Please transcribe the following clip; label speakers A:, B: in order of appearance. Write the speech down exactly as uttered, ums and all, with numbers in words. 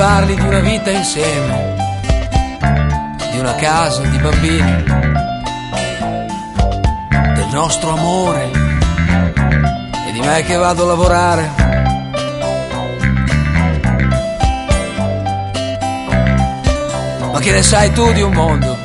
A: parli di una vita insieme, di una casa, di bambini, del nostro amore e di me che vado a lavorare. Ma che ne sai tu di un mondo